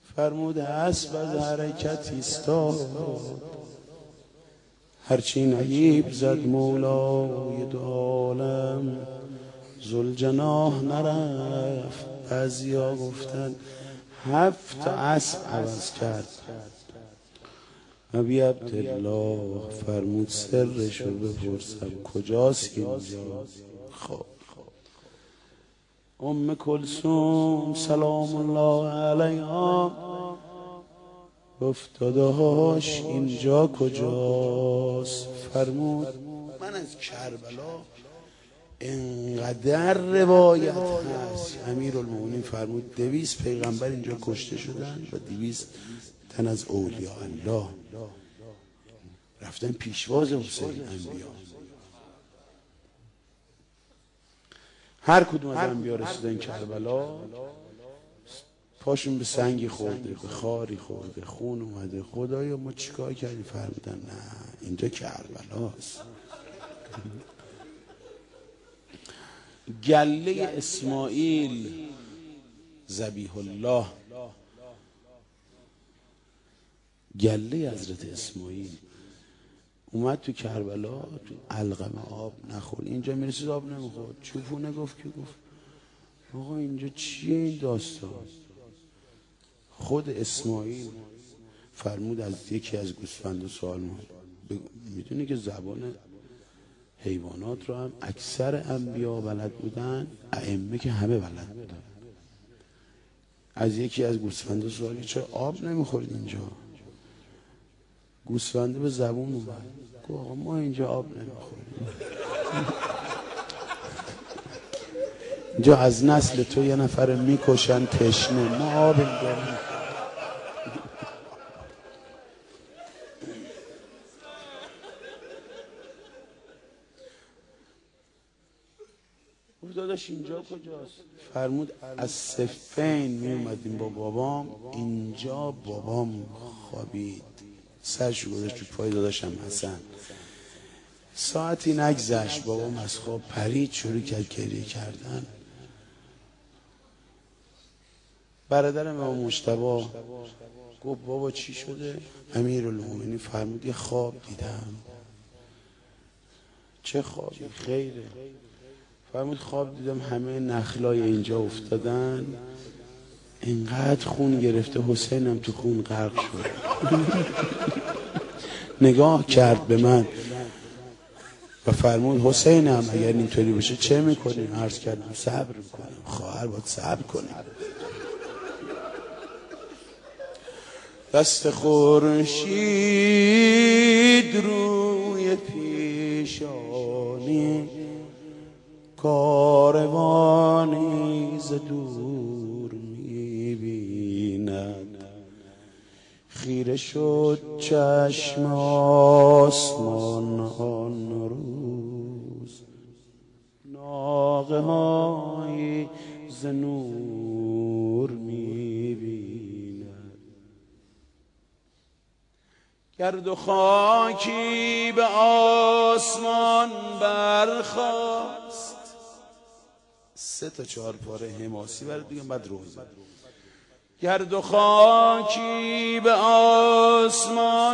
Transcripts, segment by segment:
فرمود اسب از حرکت ایستاد، هرچی نهیب زد مولای دو عالم، ذوالجناح نرفت. بعضیا گفتن 7 اسب عوض کرد. نبی عبدالله فرمود سرش رو بپرسم کجاست اینجا؟ خب ام کلثوم سلام الله علیها گفت داداش اینجا کجاست؟ فرمود من از کربلا انقدر روایت هست. امیرالمومنین فرمود 200 پیغمبر اینجا کشته شدن و 200 تن از اولیاء الله رفتن پیشواز حسین انبیا. هر کدوم از انبیا رسیدن کربلا پاشون به سنگی خورده، به خاری خورده، خون اومده. خدایا ما چیکار کردیم؟ فرمودن نه اینجا کربلاست. گله اسماعیل ذبیح الله، گله حضرت اسماعیل اومد تو کربلا، تو علقمه آب نخورد. اینجا میرسید آب نمیخورد. چوپونه گفت که گفت آقا اینجا چیه این داستان؟ خود اسماعیل فرمود از یکی از گوسفند سوال میدونی که زبان حیوانات رو هم اکثر انبیا بلد بودن، ائمه که همه بلد بودن. از یکی از گوسفند سوالی چرا آب نمیخورید اینجا؟ گوسفنده به زبون اومد گفت آقا ما اینجا آب نمیخوریم. اینجا از نسل تو یه نفر میکشن تشنه، ما آب اینجا داداش اینجا کجاست؟ فرمود از صفین می اومدیم با بابام، اینجا بابام خوابید، سرش گذاشت تو پای داداشم حسن. ساعتی نگذشت بابام از خواب پرید، شروع کرد گریه کردن. برادر امام مجتبی گفت بابا چی شده؟ امیرالمومنین فرمود یه خواب دیدم. چه خوابی؟ خیره. فرمود خواب دیدم همه نخلای اینجا افتادن، اینقدر خون گرفته، حسینم تو خون غرق شد. نگاه کرد به من و فرمود حسینم اگر اینطوری بشه چه میکنی؟ عرض کردم صبر میکنم. خواهر باید صبر کنی. دست خورشید روی پیشانی، کاروانی ز دور میبیند. خیره شد چشم آسمان آن روز، ناقه های ز نور میبیند. گرد و خاکی به آسمان برخاست. 3 تا 4 پاره حماسی برد دیگه بعد روزه. گرد و خاکی به آسمان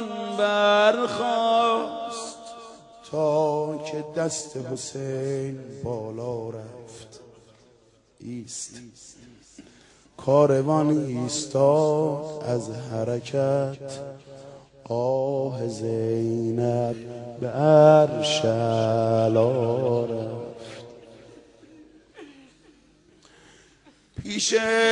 برخاست تا که دست حسین بالا رفت. کاروان ایستاد از حرکت، آه زینب به عرش اعلی رفت. پیش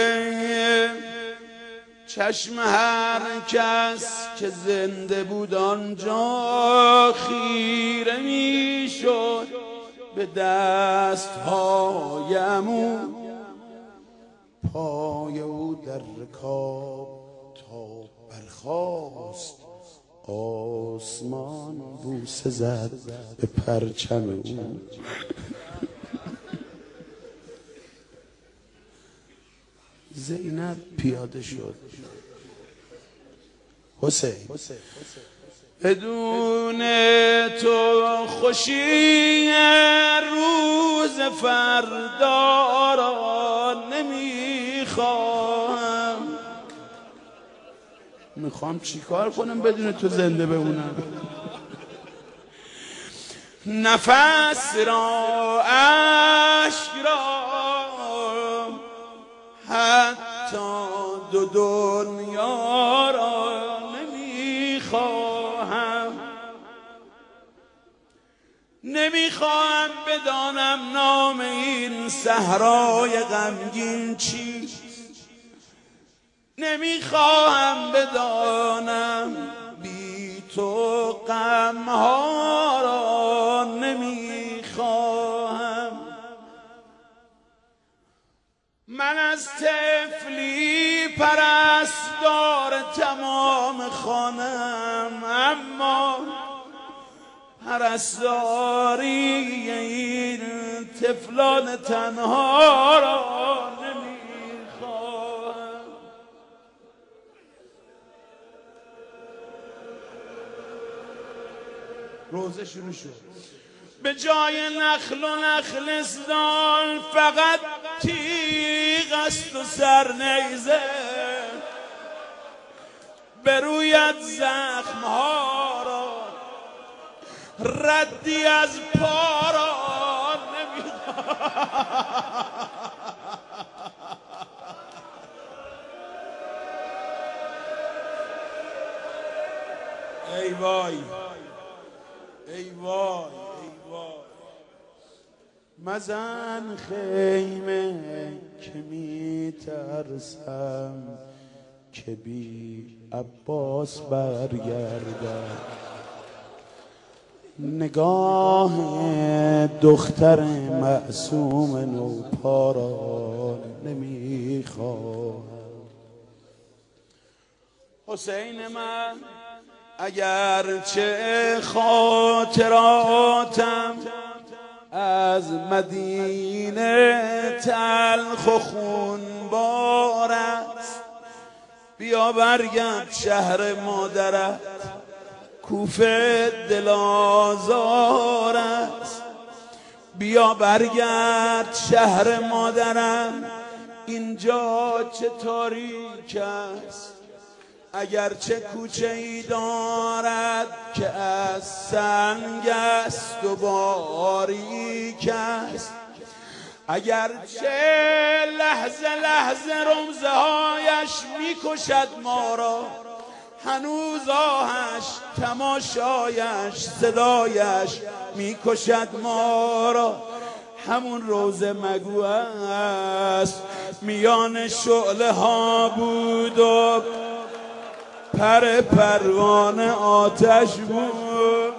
چشم هر کس که زنده بود آنجا خیره میشد به دست‌های عمو. پای او در رکاب تا برخاست، آسمان بوسه زد به پرچم او. زینب پیاده شد. حسین بدون تو خوشی روز فردا را نمیخواهم. میخوام چیکار کنم بدون تو زنده بمونم؟ نفس را اشک را حتی دو دنیا را نمیخواهم بدانم نام این صحرای غمگین چیست، نمیخواهم بدانم بی تو غمها را نمیخواهم. من از طفلی پرستار تمام خانم، اما پرستاری این طفلان تنها را نمیخواهم. روزه شروع شد. به جای نخل و نخلستان فقط تیغ است و سرنیزه، به رویت زخمها را ردی از پا را نمیخواهم. ای وای ای وای ای وای، مزن خیمه که میترسم که بی عباس برگردد. نگاه دختر معصوم نوپا را نمیخواهم. حسین من اگرچه خاطراتم از مدینه تلخ و خونبار است، بیا برگرد شهر مادرت کوفه دل آزار است. بیا برگرد شهر مادرم اینجا چه تاریک است، اگرچه کوچه ای دارد که از سنگ است و باریک است، اگرچه لحظه لحظه رمزه هایش میکشد ما را، هنوز آهش تماشایش صدایش میکشد ما را. همون روز مگو است میان شعله ها بود و پر پروانه آتش بود،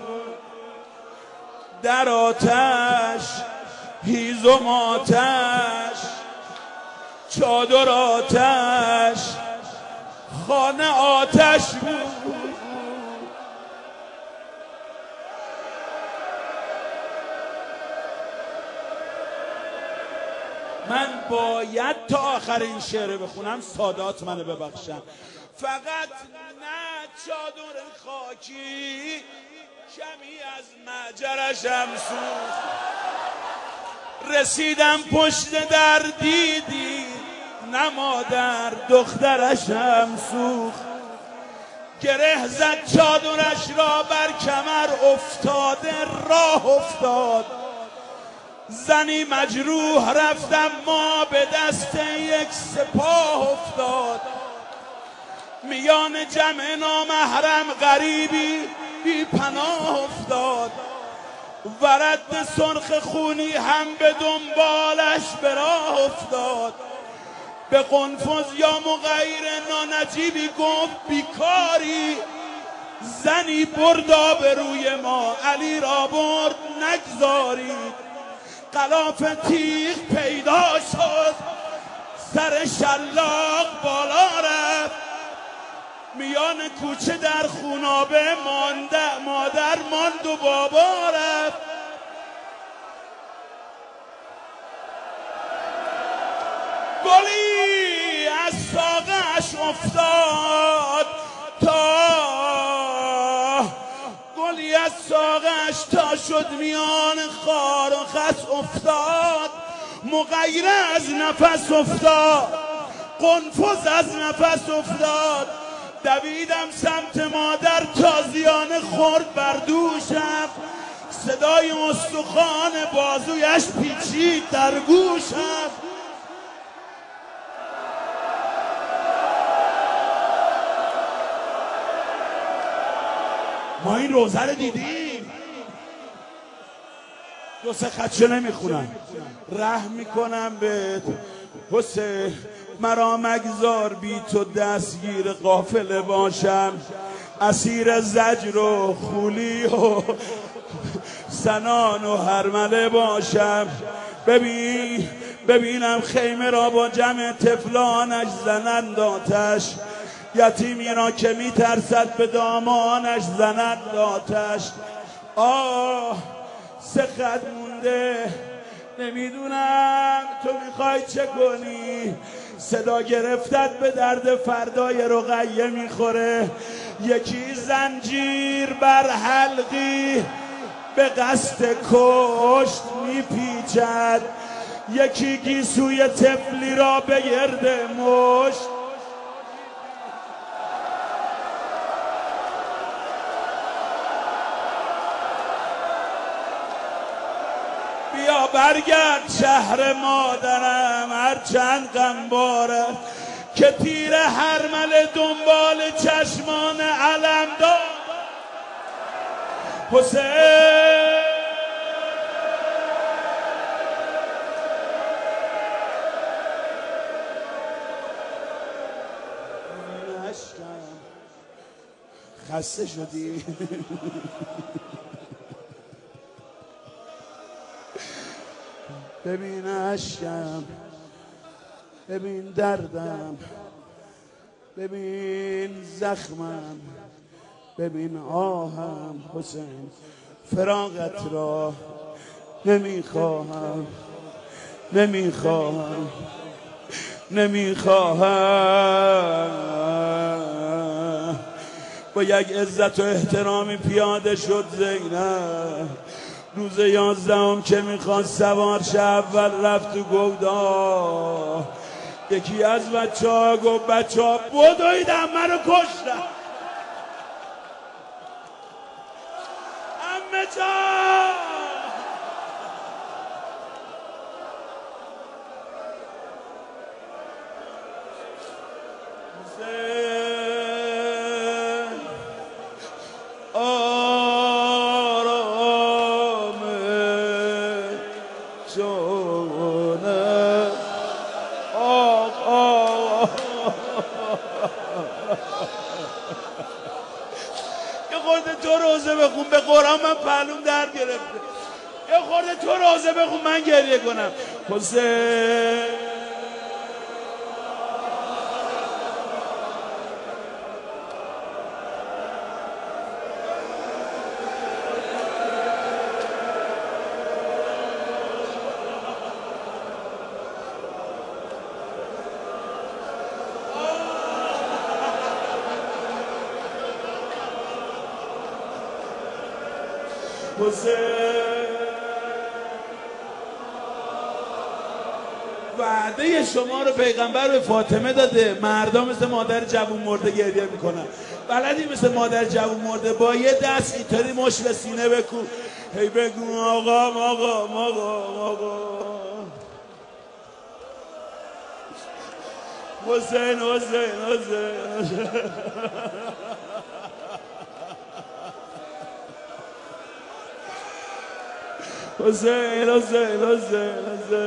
در آتش هیزم آتش، چادر آتش، خانه آتش بود. من باید تا آخرین شعر بخونم، سادات منو ببخشن. فقط نه چادر خاکی کمی از معجرشم سوخت، رسیدم پشت در دیدی نه مادر دخترشم سوخت، گره زد چادرش را بر کمر افتاده راه افتاد، زنی مجروح رفتم ما به دست یک سپاه افتاد، میان جمع نامحرم غریبی بی پناه افتاد، ورد سرخ خونی هم به دنبالش به راه افتاد، به قنفذ یا مغیر نانجیبی گفت بیکاری، زنی بردا به روی ما علی را برد نگذارید، غلاف تیغ پیدا شد سر شلاق بالا رفت، میان کوچه در خونابه مادر ماند و بابا رفت. گلی از ساقه‌اش افتاد گلی از ساقه‌اش تا شد میان خار و خس افتاد، مغیره از نفس افتاد، قنفذ از نفس افتاد، دویدم سمت مادر، تازیانه خورد بر دوشم، صدای استخوان بازویش پیچید در گوشم. ما این روزه رو دیدیم. دو سه خطشو نمیخونم، رحم میکنم بهت حسین، مرا مگذار بی تو دستگیر قافله باشم، اسیر زجر و خولی و سنان و هرمله باشم. ببینم خیمه را با جمع طفلانش زنند آتش، یتیمی را که میترسد به دامانش زنند آتش. آه سه خط مونده، نمیدونم تو میخوای چه کنی. صدا گرفتت به درد فردای رقیه میخوره. یکی زنجیر بر حلقی به قصد کشت میپیچد، یکی گیسوی طفلی را به گرد مشت. بیا برگرد شهر مادرم، هرچند غمباره که تیر هرمله دنبال چشمان علم دار. حسین خسته شدی؟ ببین اشکم، ببین دردم، ببین زخمم، ببین آهم. حسین فراقت را نمیخواهم، نمیخواهم، نمیخواهم. با یک عزت و احترامی پیاده شد زینب. روز 11 که میخواست سوار شه، اول رفت تو گودا. یکی از بچه ها گفت بچه ها بدویدم منو کشتم. عمه جان یه خورده تو روزه بخون، به قرآن من پهلوم درد گرفته. یه خورده تو روزه بخون من گریه کنم. حسین وعده شما رو پیغمبر به فاطمه داده. مردم مثل مادر جوون مرده گریه میکنن. بلدی مثل مادر جوون مرده با یه دست اینطوری مش به سینه بکو، هی بگو آقا آقا آقا آقا حسین حسین حسین. حسین حسین حسین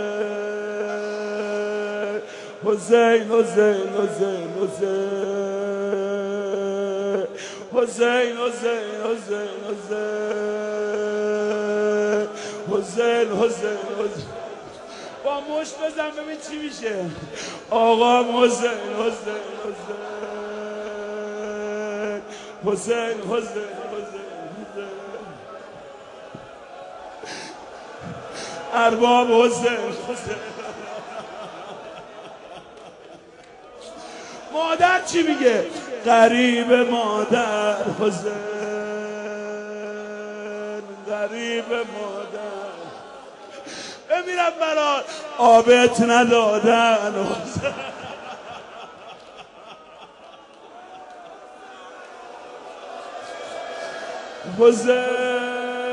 حسین حسین حسین حسین حسین حسین حسین حسین حسین. با مشت بزن ببین چی میشه. آقا حسین حسین حسین حسین حسین ارباب حسین حسین. مادر چی میگه؟ غریب مادر حسین، غریب مادر. بمیرم برات آبت ندادن حسین. حسین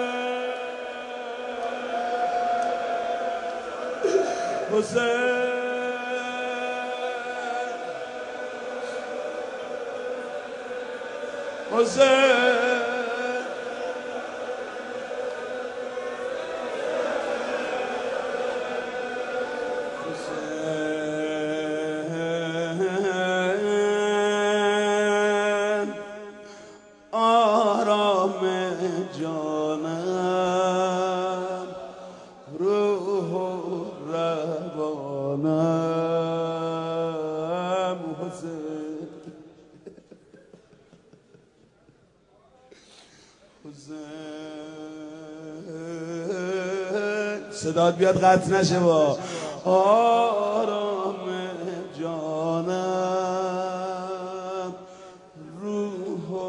حسین حسین آرام جانم روح و روانم حسین حسین صدات بیاد قطع نشه با آرام جانم روح و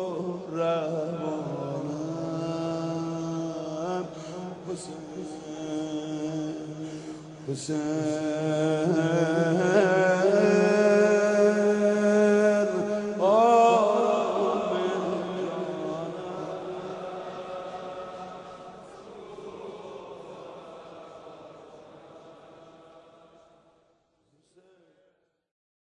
روانم حسین حسین